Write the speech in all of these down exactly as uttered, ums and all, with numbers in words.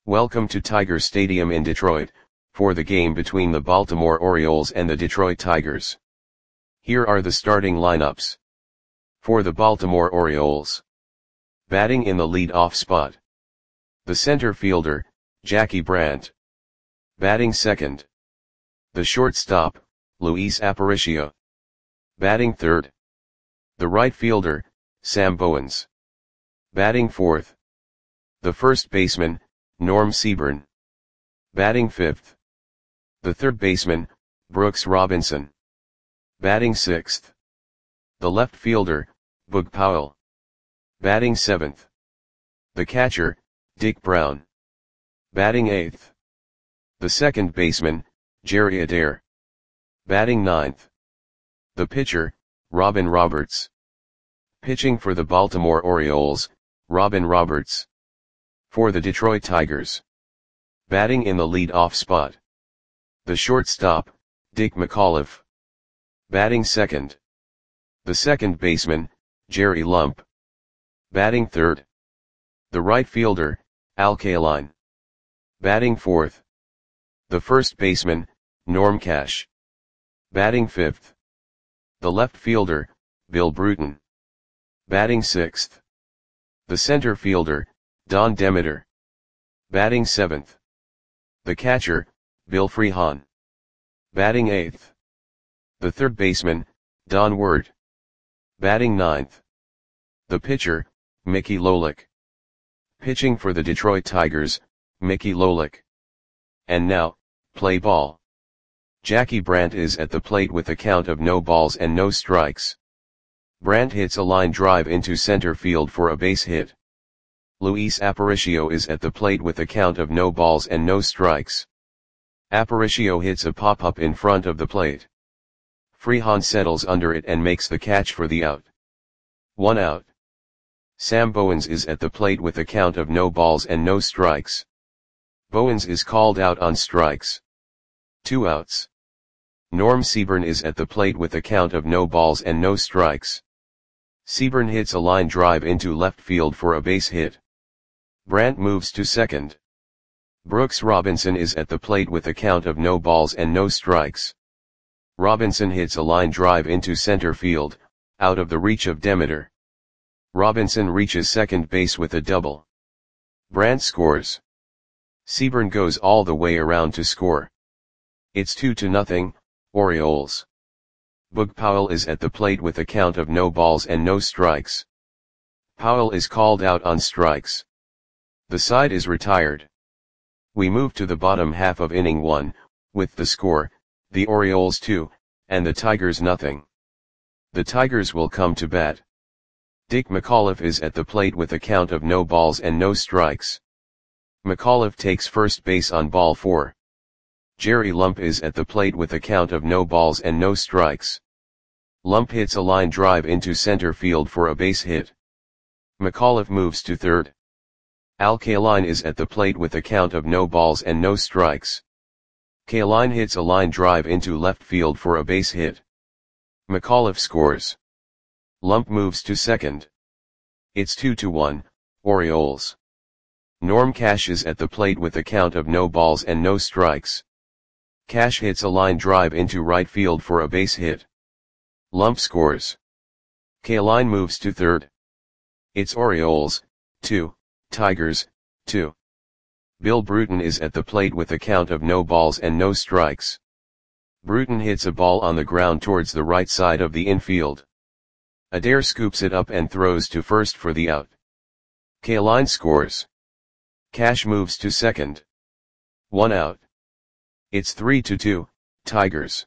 Welcome to Tiger Stadium in Detroit, for the game between the Baltimore Orioles and the Detroit Tigers. Here are the starting lineups. For the Baltimore Orioles. Batting in the lead-off spot. The center fielder, Jackie Brandt. Batting second. The shortstop, Luis Aparicio. Batting third. The right fielder, Sam Bowens. Batting fourth. The first baseman, Norm Seaburn. Batting fifth. The third baseman, Brooks Robinson. Batting sixth. The left fielder, Boog Powell. Batting seventh. The catcher, Dick Brown. Batting eighth. The second baseman, Jerry Adair. Batting ninth. The pitcher, Robin Roberts. Pitching for the Baltimore Orioles, Robin Roberts. For the Detroit Tigers. Batting in the lead-off spot. The shortstop, Dick McAuliffe. Batting second. The second baseman, Jerry Lump. Batting third. The right fielder, Al Kaline. Batting fourth. The first baseman, Norm Cash. Batting fifth. The left fielder, Bill Bruton. Batting sixth. The center fielder, Don Demeter. Batting seventh. The catcher, Bill Freehan. Batting eighth. The third baseman, Don Word. Batting ninth. The pitcher, Mickey Lolich. Pitching for the Detroit Tigers, Mickey Lolich. And now, play ball. Jackie Brandt is at the plate with a count of no balls and no strikes. Brandt hits a line drive into center field for a base hit. Luis Aparicio is at the plate with a count of no balls and no strikes. Aparicio hits a pop-up in front of the plate. Freehan settles under it and makes the catch for the out. One out. Sam Bowens is at the plate with a count of no balls and no strikes. Bowens is called out on strikes. Two outs. Norm Seaburn is at the plate with a count of no balls and no strikes. Seaburn hits a line drive into left field for a base hit. Brandt moves to second. Brooks Robinson is at the plate with a count of no balls and no strikes. Robinson hits a line drive into center field, out of the reach of Demeter. Robinson reaches second base with a double. Brandt scores. Seaburn goes all the way around to score. It's two to nothing, Orioles. Boog Powell is at the plate with a count of no balls and no strikes. Powell is called out on strikes. The side is retired. We move to the bottom half of inning one, with the score, the Orioles two, and the Tigers nothing. The Tigers will come to bat. Dick McAuliffe is at the plate with a count of no balls and no strikes. McAuliffe takes first base on ball four. Jerry Lump is at the plate with a count of no balls and no strikes. Lump hits a line drive into center field for a base hit. McAuliffe moves to third. Al Kaline is at the plate with a count of no balls and no strikes. Kaline hits a line drive into left field for a base hit. McAuliffe scores. Lump moves to second. It's two to one, Orioles. Norm Cash is at the plate with a count of no balls and no strikes. Cash hits a line drive into right field for a base hit. Lump scores. Kaline moves to third. It's Orioles, two, Tigers, two. Bill Bruton is at the plate with a count of no balls and no strikes. Bruton hits a ball on the ground towards the right side of the infield. Adair scoops it up and throws to first for the out. Kaline scores. Cash moves to second. One out. It's three to two, Tigers.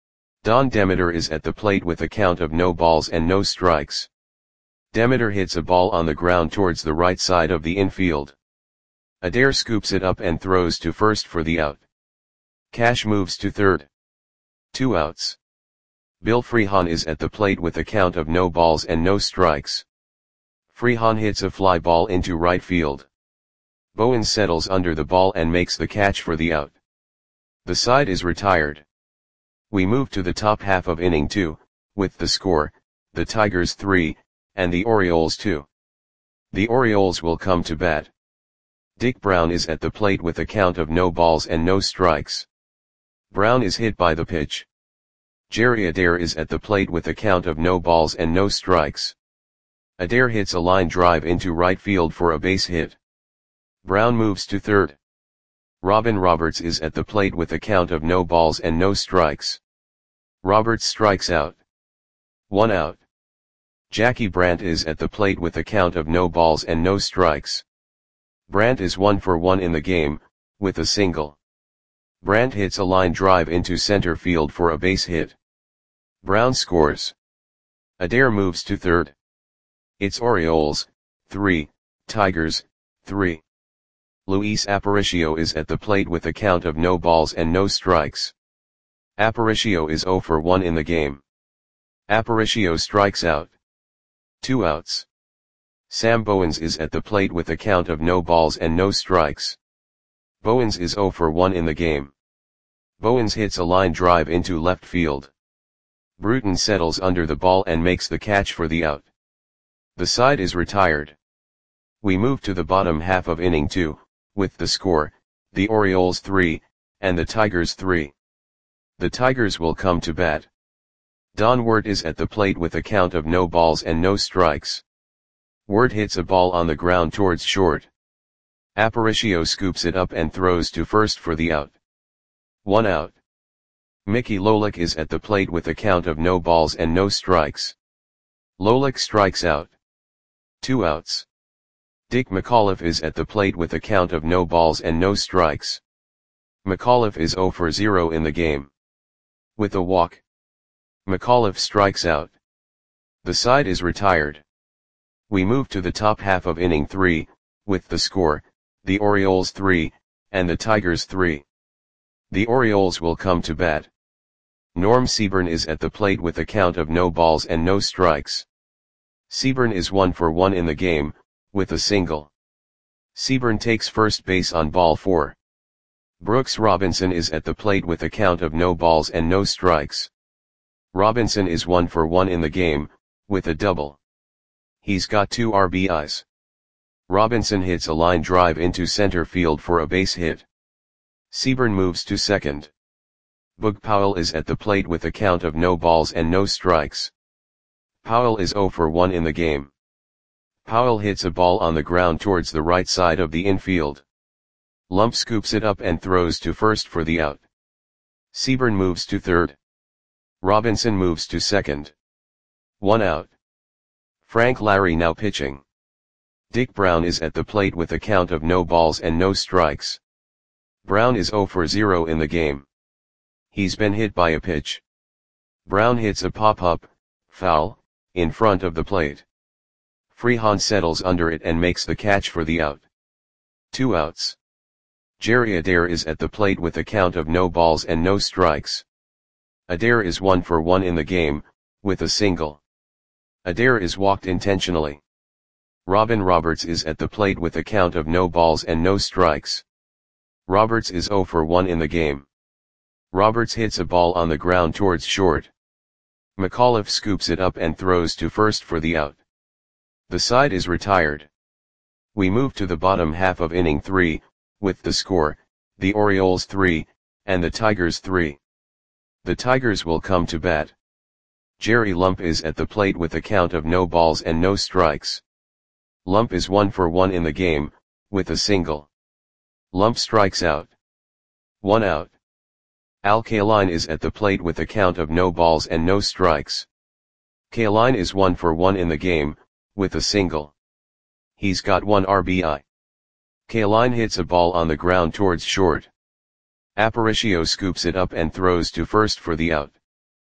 Don Demeter is at the plate with a count of no balls and no strikes. Demeter hits a ball on the ground towards the right side of the infield. Adair scoops it up and throws to first for the out. Cash moves to third. Two outs. Bill Freehan is at the plate with a count of no balls and no strikes. Freehan hits a fly ball into right field. Bowens settles under the ball and makes the catch for the out. The side is retired. We move to the top half of inning two, with the score, the Tigers three, and the Orioles two. The Orioles will come to bat. Dick Brown is at the plate with a count of no balls and no strikes. Brown is hit by the pitch. Jerry Adair is at the plate with a count of no balls and no strikes. Adair hits a line drive into right field for a base hit. Brown moves to third. Robin Roberts is at the plate with a count of no balls and no strikes. Roberts strikes out. One out. Jackie Brandt is at the plate with a count of no balls and no strikes. Brandt is one for one in the game, with a single. Brandt hits a line drive into center field for a base hit. Brown scores. Adair moves to third. It's Orioles, three, Tigers, three. Luis Aparicio is at the plate with a count of no balls and no strikes. Aparicio is zero for one in the game. Aparicio strikes out. Two outs. Sam Bowens is at the plate with a count of no balls and no strikes. Bowens is zero for one in the game. Bowens hits a line drive into left field. Bruton settles under the ball and makes the catch for the out. The side is retired. We move to the bottom half of inning two, with the score, the Orioles three, and the Tigers three. The Tigers will come to bat. Don Wert is at the plate with a count of no balls and no strikes. Wert hits a ball on the ground towards short. Aparicio scoops it up and throws to first for the out. One out. Mickey Lolich is at the plate with a count of no balls and no strikes. Lolich strikes out. Two outs. Dick McAuliffe is at the plate with a count of no balls and no strikes. McAuliffe is zero for zero in the game. With a walk. McAuliffe strikes out. The side is retired. We move to the top half of inning three, with the score, the Orioles three, and the Tigers three. The Orioles will come to bat. Norm Seaburn is at the plate with a count of no balls and no strikes. Seaburn is one for one in the game, with a single. Seaburn takes first base on ball four. Brooks Robinson is at the plate with a count of no balls and no strikes. Robinson is one for one in the game, with a double. He's got two R B Is. Robinson hits a line drive into center field for a base hit. Seaburn moves to second. Boog Powell is at the plate with a count of no balls and no strikes. Powell is zero for one in the game. Powell hits a ball on the ground towards the right side of the infield. Lump scoops it up and throws to first for the out. Seaburn moves to third. Robinson moves to second. One out. Frank Larry now pitching. Dick Brown is at the plate with a count of no balls and no strikes. Brown is zero for zero in the game. He's been hit by a pitch. Brown hits a pop-up, foul, in front of the plate. Freehan settles under it and makes the catch for the out. Two outs. Jerry Adair is at the plate with a count of no balls and no strikes. Adair is one for one in the game, with a single. Adair is walked intentionally. Robin Roberts is at the plate with a count of no balls and no strikes. Roberts is zero for one in the game. Roberts hits a ball on the ground towards short. McAuliffe scoops it up and throws to first for the out. The side is retired. We move to the bottom half of inning three, with the score, the Orioles three, and the Tigers three. The Tigers will come to bat. Jerry Lump is at the plate with a count of no balls and no strikes. Lump is one for one in the game, with a single. Lump strikes out. One out. Al Kaline is at the plate with a count of no balls and no strikes. Kaline is one for one in the game, with a single. He's got one R B I. Kaline hits a ball on the ground towards short. Aparicio scoops it up and throws to first for the out.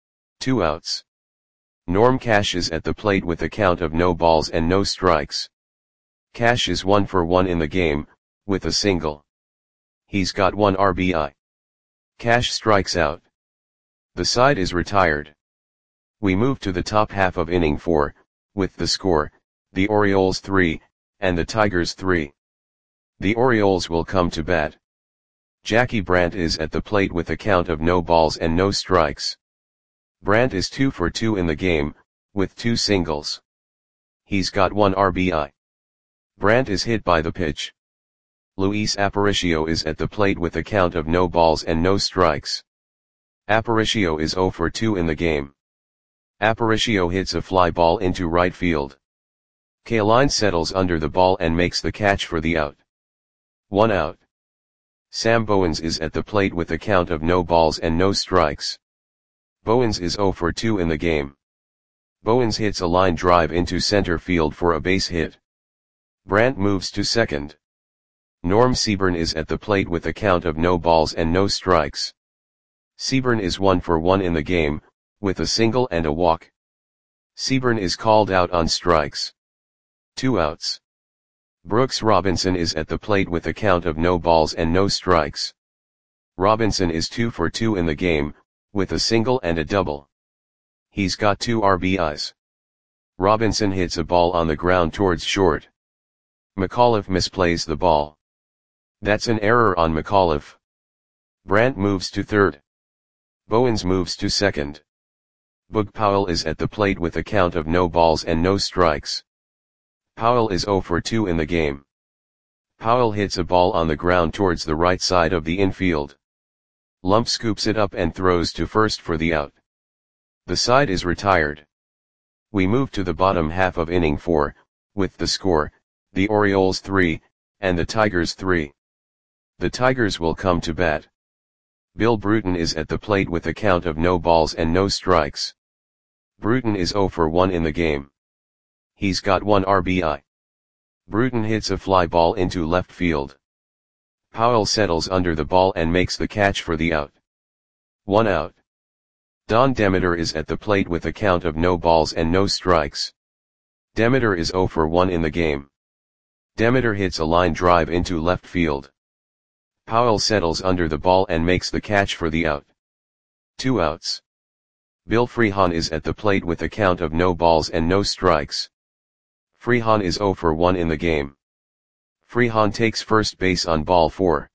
Two outs. Norm Cash is at the plate with a count of no balls and no strikes. Cash is one for one in the game, with a single. He's got one R B I. Cash strikes out. The side is retired. We move to the top half of inning four, with the score, the Orioles three, and the Tigers three. The Orioles will come to bat. Jackie Brandt is at the plate with a count of no balls and no strikes. Brandt is two for two in the game, with two singles. He's got one R B I. Brandt is hit by the pitch. Luis Aparicio is at the plate with a count of no balls and no strikes. Aparicio is zero for two in the game. Aparicio hits a fly ball into right field. Kaline settles under the ball and makes the catch for the out. One out. Sam Bowens is at the plate with a count of no balls and no strikes. Bowens is zero for two in the game. Bowens hits a line drive into center field for a base hit. Brandt moves to second. Norm Seaburn is at the plate with a count of no balls and no strikes. Seaburn is one for one in the game, with a single and a walk. Seaburn is called out on strikes. Two outs. Brooks Robinson is at the plate with a count of no balls and no strikes. Robinson is two for two in the game, with a single and a double. He's got two R B Is. Robinson hits a ball on the ground towards short. McAuliffe misplays the ball. That's an error on McAuliffe. Brandt moves to third. Bowens moves to second. Boog Powell is at the plate with a count of no balls and no strikes. Powell is zero for two in the game. Powell hits a ball on the ground towards the right side of the infield. Lump scoops it up and throws to first for the out. The side is retired. We move to the bottom half of inning four, with the score, the Orioles three, and the Tigers three. The Tigers will come to bat. Bill Bruton is at the plate with a count of no balls and no strikes. Bruton is zero for one in the game. He's got one R B I. Bruton hits a fly ball into left field. Powell settles under the ball and makes the catch for the out. One out. Don Demeter is at the plate with a count of no balls and no strikes. Demeter is zero for one in the game. Demeter hits a line drive into left field. Powell settles under the ball and makes the catch for the out. Two outs. Bill Freehan is at the plate with a count of no balls and no strikes. Freehan is zero for one in the game. Freehan takes first base on ball four.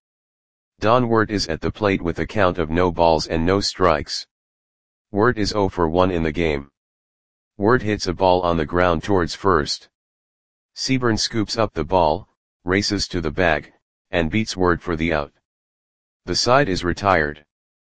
Don Wirt is at the plate with a count of no balls and no strikes. Wirt is zero for one in the game. Wirt hits a ball on the ground towards first. Seaburn scoops up the ball, races to the bag, and beats Wirt for the out. The side is retired.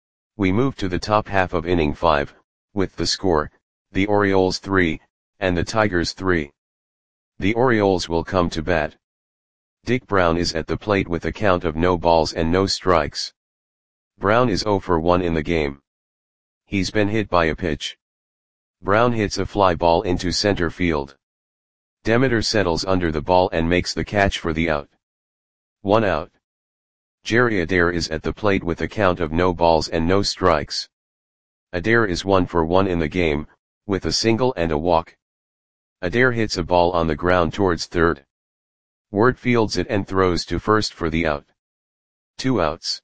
We move to the top half of inning five, with the score, the Orioles three, and the Tigers three. The Orioles will come to bat. Dick Brown is at the plate with a count of no balls and no strikes. Brown is zero for one in the game. He's been hit by a pitch. Brown hits a fly ball into center field. Demeter settles under the ball and makes the catch for the out. One out. Jerry Adair is at the plate with a count of no balls and no strikes. Adair is one for one in the game, with a single and a walk. Adair hits a ball on the ground towards third. Wirt fields it and throws to first for the out. Two outs.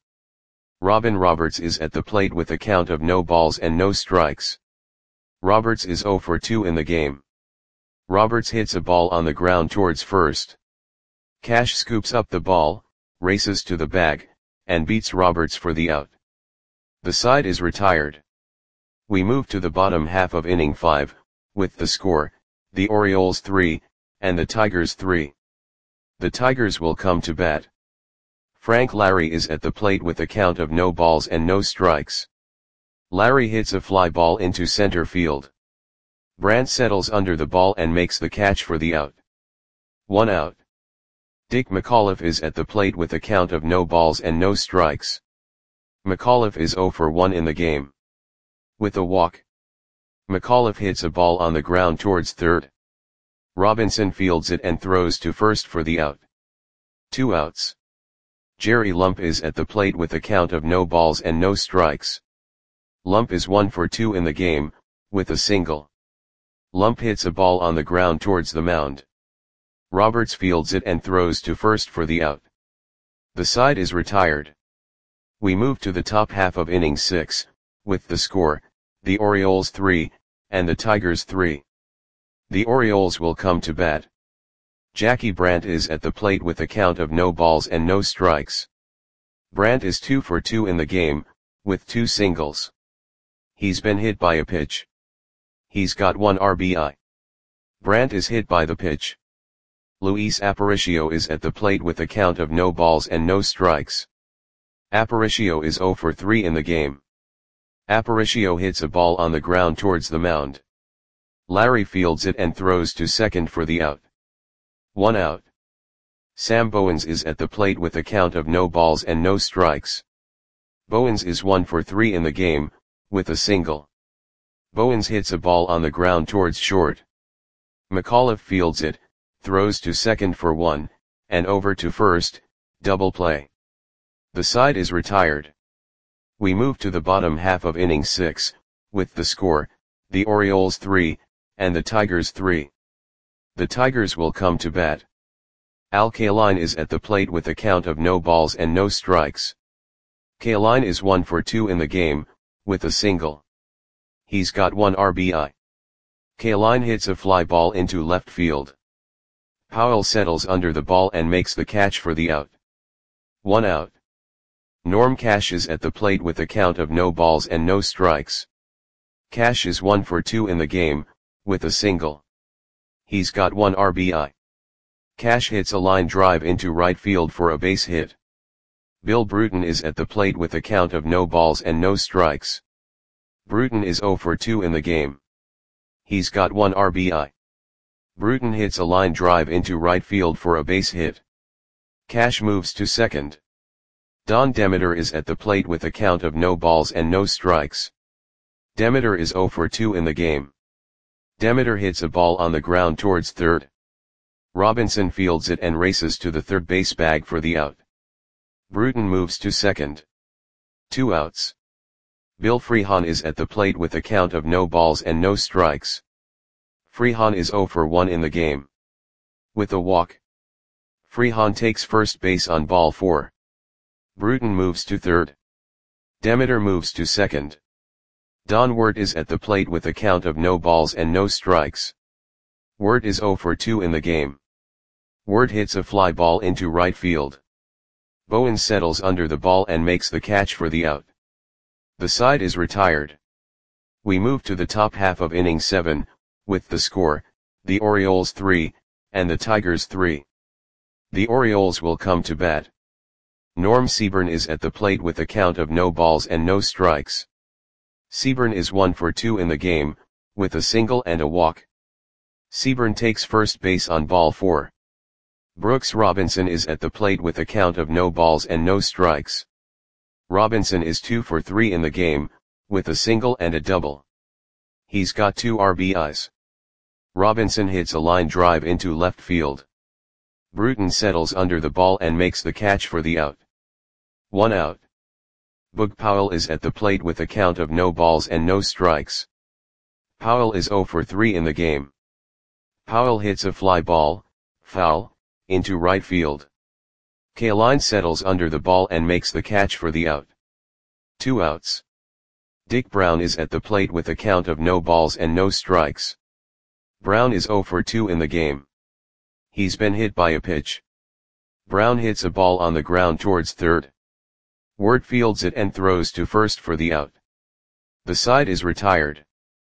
Robin Roberts is at the plate with a count of no balls and no strikes. Roberts is zero for two in the game. Roberts hits a ball on the ground towards first. Cash scoops up the ball, races to the bag, and beats Roberts for the out. The side is retired. We move to the bottom half of inning five, with the score, the Orioles three, and the Tigers three. The Tigers will come to bat. Frank Larry is at the plate with a count of no balls and no strikes. Larry hits a fly ball into center field. Brandt settles under the ball and makes the catch for the out. One out. Dick McAuliffe is at the plate with a count of no balls and no strikes. McAuliffe is zero for one in the game. With a walk. McAuliffe hits a ball on the ground towards third. Robinson fields it and throws to first for the out. Two outs. Jerry Lump is at the plate with a count of no balls and no strikes. Lump is one for two in the game, with a single. Lump hits a ball on the ground towards the mound. Roberts fields it and throws to first for the out. The side is retired. We move to the top half of inning six, with the score, the Orioles three, and the Tigers three. The Orioles will come to bat. Jackie Brandt is at the plate with a count of no balls and no strikes. Brandt is two for two in the game, with two singles. He's been hit by a pitch. He's got one R B I. Brandt is hit by the pitch. Luis Aparicio is at the plate with a count of no balls and no strikes. Aparicio is zero for three in the game. Aparicio hits a ball on the ground towards the mound. Larry fields it and throws to second for the out. One out. Sam Bowens is at the plate with a count of no balls and no strikes. Bowens is one for three in the game, with a single. Bowens hits a ball on the ground towards short. McAuliffe fields it, throws to second for one, and over to first, double play. The side is retired. We move to the bottom half of inning six, with the score, the Orioles three, and the Tigers three. The Tigers will come to bat. Al Kaline is at the plate with a count of no balls and no strikes. Kaline is one for two in the game, with a single. He's got one R B I. Kaline hits a fly ball into left field. Powell settles under the ball and makes the catch for the out. One out. Norm Cash is at the plate with a count of no balls and no strikes. Cash is one for two in the game, with a single. He's got one R B I. Cash hits a line drive into right field for a base hit. Bill Bruton is at the plate with a count of no balls and no strikes. Bruton is zero for two in the game. He's got one R B I. Bruton hits a line drive into right field for a base hit. Cash moves to second. Don Demeter is at the plate with a count of no balls and no strikes. Demeter is zero for two in the game. Demeter hits a ball on the ground towards third. Robinson fields it and races to the third base bag for the out. Bruton moves to second. Two outs. Bill Freehan is at the plate with a count of no balls and no strikes. Freehan is zero for one in the game. With a walk. Freehan takes first base on ball four. Bruton moves to third. Demeter moves to second. Don Wirt is at the plate with a count of no balls and no strikes. Wirt is zero for two in the game. Wirt hits a fly ball into right field. Bowens settles under the ball and makes the catch for the out. The side is retired. We move to the top half of inning seven, with the score, the Orioles three, and the Tigers three. The Orioles will come to bat. Norm Seaburn is at the plate with a count of no balls and no strikes. Seaburn is one for two in the game, with a single and a walk. Seaburn takes first base on ball four. Brooks Robinson is at the plate with a count of no balls and no strikes. Robinson is two for three in the game, with a single and a double. He's got two R B Is. Robinson hits a line drive into left field. Bruton settles under the ball and makes the catch for the out. One out. Boog Powell is at the plate with a count of no balls and no strikes. Powell is zero for three in the game. Powell hits a fly ball, foul, into right field. Kaline settles under the ball and makes the catch for the out. Two outs. Dick Brown is at the plate with a count of no balls and no strikes. Brown is zero for two in the game. He's been hit by a pitch. Brown hits a ball on the ground towards third. Wirt fields it and throws to first for the out. The side is retired.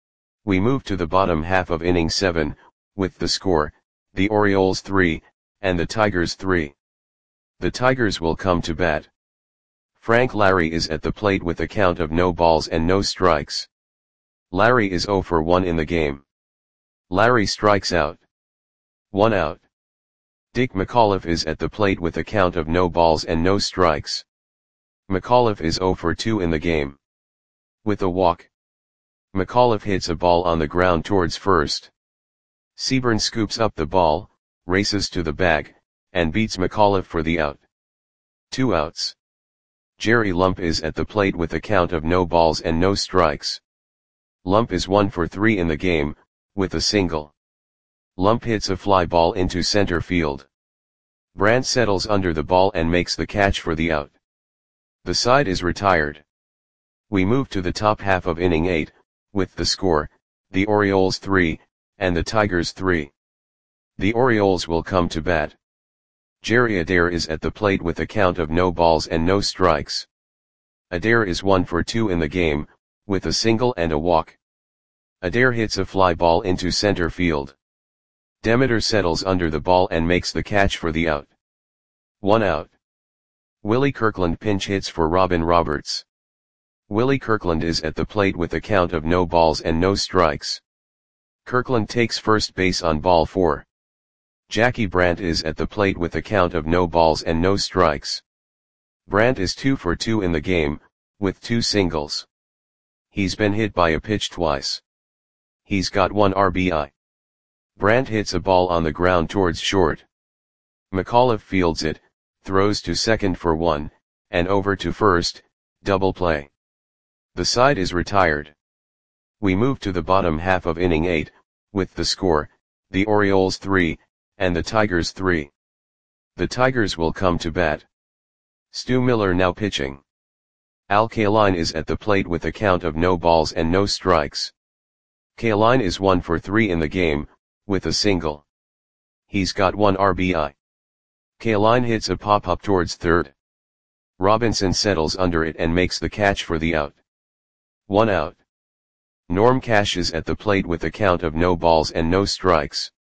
We move to the bottom half of inning seven, with the score, the Orioles three, and the Tigers three. The Tigers will come to bat. Frank Larry is at the plate with a count of no balls and no strikes. Larry is zero for one in the game. Larry strikes out. One out. Dick McAuliffe is at the plate with a count of no balls and no strikes. McAuliffe is zero for two in the game. With a walk. McAuliffe hits a ball on the ground towards first. Seaburn scoops up the ball, races to the bag, and beats McAuliffe for the out. Two outs. Jerry Lump is at the plate with a count of no balls and no strikes. Lump is one for three in the game, with a single. Lump hits a fly ball into center field. Brandt settles under the ball and makes the catch for the out. The side is retired. We move to the top half of inning eight, with the score, the Orioles three, and the Tigers three. The Orioles will come to bat. Jerry Adair is at the plate with a count of no balls and no strikes. Adair is one for two in the game, with a single and a walk. Adair hits a fly ball into center field. Demeter settles under the ball and makes the catch for the out. One out. Willie Kirkland pinch hits for Robin Roberts. Willie Kirkland is at the plate with a count of no balls and no strikes. Kirkland takes first base on ball four. Jackie Brandt is at the plate with a count of no balls and no strikes. Brandt is two for two in the game, with two singles. He's been hit by a pitch twice. He's got one R B I. Brandt hits a ball on the ground towards short. McAuliffe fields it, throws to second for one, and over to first, double play. The side is retired. We move to the bottom half of inning eight, with the score, the Orioles three, and the Tigers three. The Tigers will come to bat. Stu Miller now pitching. Al Kaline is at the plate with a count of no balls and no strikes. Kaline is one for three in the game, with a single. He's got one R B I. Kaline hits a pop-up towards third. Robinson settles under it and makes the catch for the out. One out. Norm Cash is at the plate with a count of no balls and no strikes.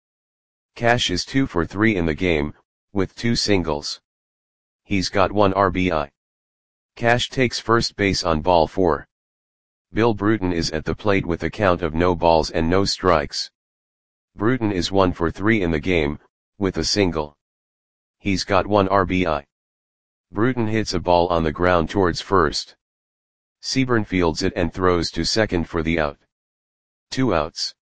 Cash is two for three in the game, with two singles. He's got one R B I. Cash takes first base on ball four. Bill Bruton is at the plate with a count of no balls and no strikes. Bruton is one for three in the game, with a single. He's got one R B I. Bruton hits a ball on the ground towards first. Seaburn fields it and throws to second for the out. Two outs.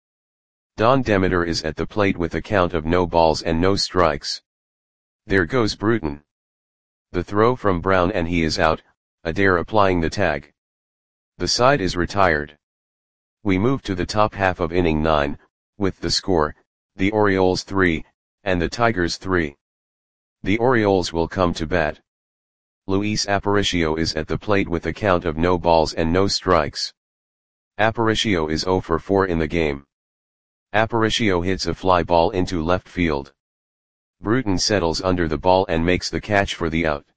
Don Demeter is at the plate with a count of no balls and no strikes. There goes Bruton. The throw from Brown and he is out, Adair applying the tag. The side is retired. We move to the top half of inning nine, with the score, the Orioles three, and the Tigers three. The Orioles will come to bat. Luis Aparicio is at the plate with a count of no balls and no strikes. Aparicio is zero for four in the game. Aparicio hits a fly ball into left field. Bruton settles under the ball and makes the catch for the out.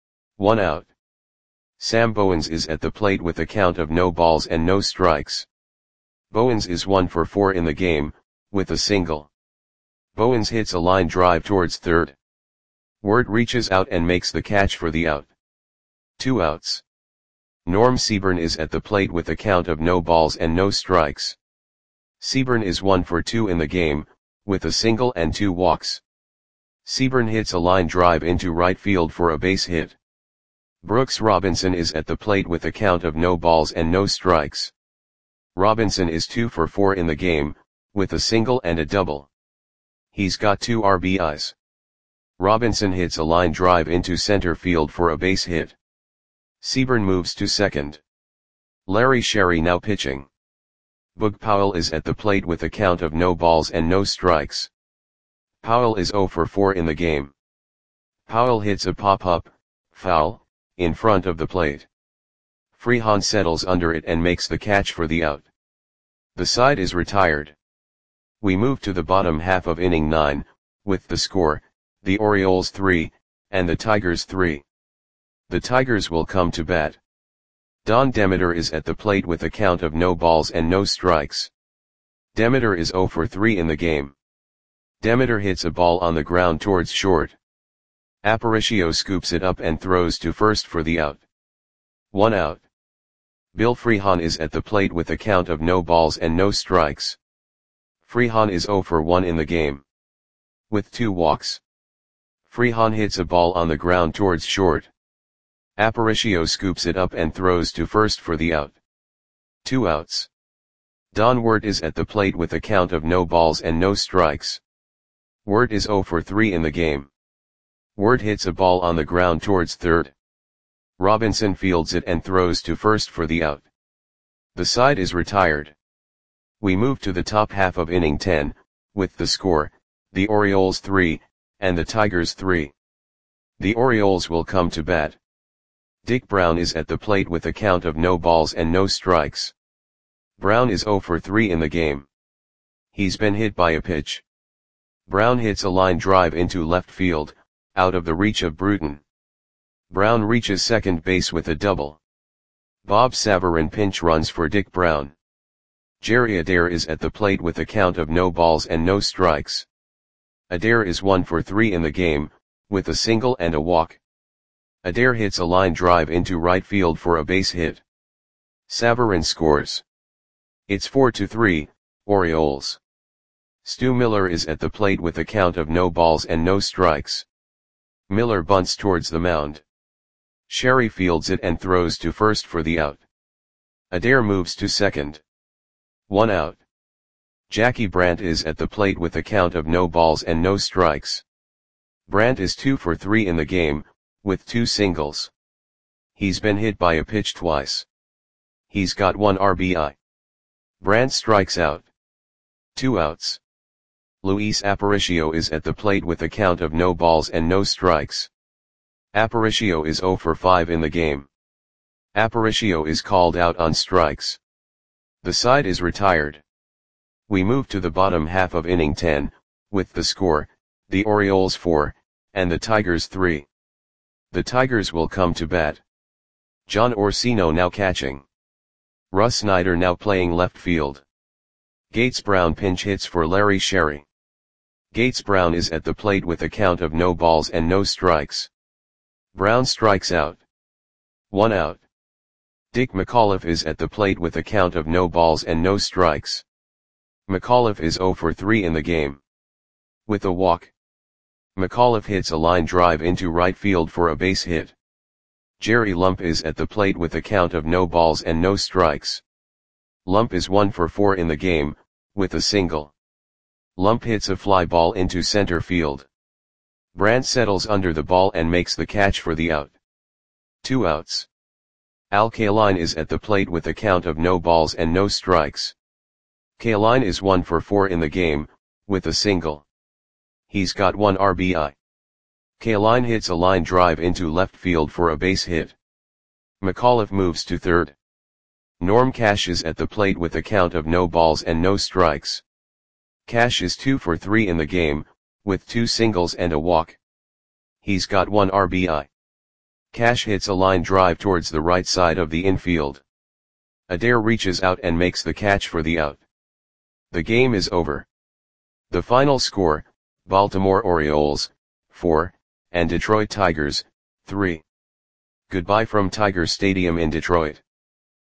One out. Sam Bowens is at the plate with a count of no balls and no strikes. Bowens is one for four in the game, with a single. Bowens hits a line drive towards third. Word reaches out and makes the catch for the out. Two outs. Norm Seaburn is at the plate with a count of no balls and no strikes. Seaburn is one for two in the game, with a single and two walks. Seaburn hits a line drive into right field for a base hit. Brooks Robinson is at the plate with a count of no balls and no strikes. Robinson is two for four in the game, with a single and a double. He's got two R B Is. Robinson hits a line drive into center field for a base hit. Seaburn moves to second. Larry Sherry now pitching. Boog Powell is at the plate with a count of no balls and no strikes. Powell is zero for four in the game. Powell hits a pop-up, foul, in front of the plate. Freehan settles under it and makes the catch for the out. The side is retired. We move to the bottom half of inning nine, with the score, the Orioles three, and the Tigers three. The Tigers will come to bat. Don Demeter is at the plate with a count of no balls and no strikes. Demeter is zero for three in the game. Demeter hits a ball on the ground towards short. Aparicio scoops it up and throws to first for the out. One out. Bill Freehan is at the plate with a count of no balls and no strikes. Freehan is zero for one in the game. With two walks. Freehan hits a ball on the ground towards short. Aparicio scoops it up and throws to first for the out. Two outs. Don Wirt is at the plate with a count of no balls and no strikes. Wirt is zero for three in the game. Wirt hits a ball on the ground towards third. Robinson fields it and throws to first for the out. The side is retired. We move to the top half of inning ten, with the score, the Orioles three, and the Tigers three. The Orioles will come to bat. Dick Brown is at the plate with a count of no balls and no strikes. Brown is zero for three in the game. He's been hit by a pitch. Brown hits a line drive into left field, out of the reach of Bruton. Brown reaches second base with a double. Bob Savarin pinch runs for Dick Brown. Jerry Adair is at the plate with a count of no balls and no strikes. Adair is one for three in the game, with a single and a walk. Adair hits a line drive into right field for a base hit. Savarin scores. It's four to three, Orioles. Stu Miller is at the plate with a count of no balls and no strikes. Miller bunts towards the mound. Sherry fields it and throws to first for the out. Adair moves to second. One out. Jackie Brandt is at the plate with a count of no balls and no strikes. Brandt is two for three in the game, with two singles. He's been hit by a pitch twice. He's got one R B I. Brandt strikes out. Two outs. Luis Aparicio is at the plate with a count of no balls and no strikes. Aparicio is zero for five in the game. Aparicio is called out on strikes. The side is retired. We move to the bottom half of inning ten, with the score, the Orioles four, and the Tigers three. The Tigers will come to bat. John Orsino now catching. Russ Snyder now playing left field. Gates Brown pinch hits for Larry Sherry. Gates Brown is at the plate with a count of no balls and no strikes. Brown strikes out. One out. Dick McAuliffe is at the plate with a count of no balls and no strikes. McAuliffe is zero for three in the game. With a walk. McAuliffe hits a line drive into right field for a base hit. Jerry Lump is at the plate with a count of no balls and no strikes. Lump is one for four in the game, with a single. Lump hits a fly ball into center field. Brandt settles under the ball and makes the catch for the out. Two outs. Al Kaline is at the plate with a count of no balls and no strikes. Kaline is one for four in the game, with a single. He's got one R B I. Kaline hits a line drive into left field for a base hit. McAuliffe moves to third. Norm Cash is at the plate with a count of no balls and no strikes. Cash is two for three in the game, with two singles and a walk. He's got one R B I. Cash hits a line drive towards the right side of the infield. Adair reaches out and makes the catch for the out. The game is over. The final score, Baltimore Orioles, four, and Detroit Tigers, three. Goodbye from Tiger Stadium in Detroit.